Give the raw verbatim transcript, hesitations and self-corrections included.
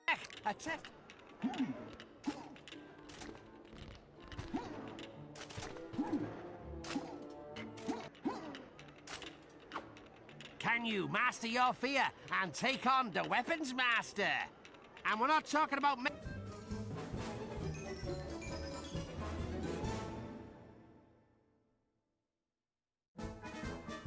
A test. Can you master your fear and take on the weapons master? And we're not talking about...